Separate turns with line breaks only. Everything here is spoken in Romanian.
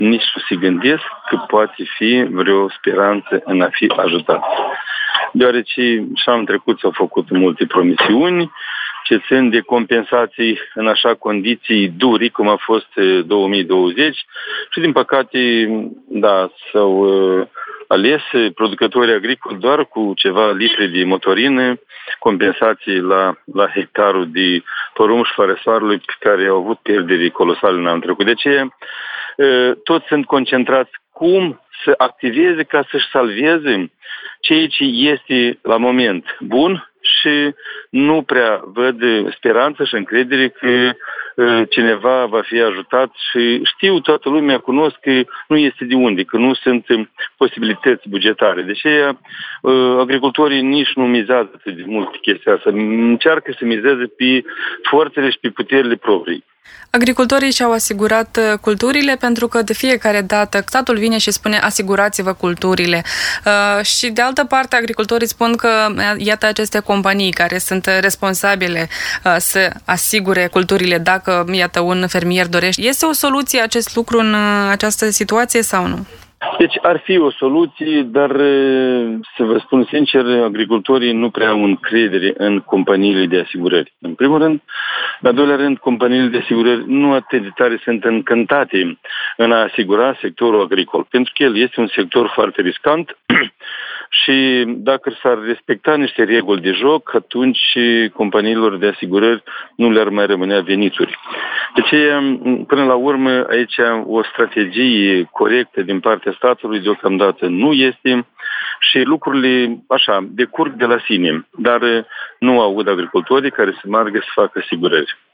nici nu se gândesc că poate fi vreo speranță în a fi ajutați. Deoarece și anul trecut s-au făcut multe promisiuni ce țin de compensații în așa condiții duri, cum a fost 2020 și din păcate, da, s-au ales producătorii agricoli doar cu ceva litri de motorină, compensații la hectarul de porumb și floarea soarelui pe care au avut pierderi colosale în anul trecut. De aceea, toți sunt concentrați cum să activeze ca să-și salveze ceea ce este la moment bun și nu prea văd speranță și încredere că cineva va fi ajutat și știu, toată lumea cunosc că nu este de unde, că nu sunt posibilități bugetare. Deci agricultorii nici nu mizează atât de mult pe chestia asta, încearcă să mizeze pe forțele și pe puterile proprii.
Agricultorii și-au asigurat culturile pentru că de fiecare dată statul vine și spune asigurați-vă culturile. Și de altă parte agricultorii spun că iată aceste companii care sunt responsabile să asigure culturile dacă iată un fermier dorește. Este o soluție acest lucru în această situație sau nu?
Deci ar fi o soluție, dar să vă spun sincer, agricultorii nu prea au încredere în companiile de asigurări. În primul rând, la doilea rând, companiile de asigurări nu atât de tare sunt încântate în a asigura sectorul agricol, pentru că el este un sector foarte riscant și dacă s-ar respecta niște reguli de joc, atunci companiilor de asigurări nu le-ar mai rămânea venituri. Deci, până la urmă, aici o strategie corectă din partea statului deocamdată nu este și lucrurile, așa, decurg de la sine, dar nu aud agricultorii care să meargă să facă asigurări.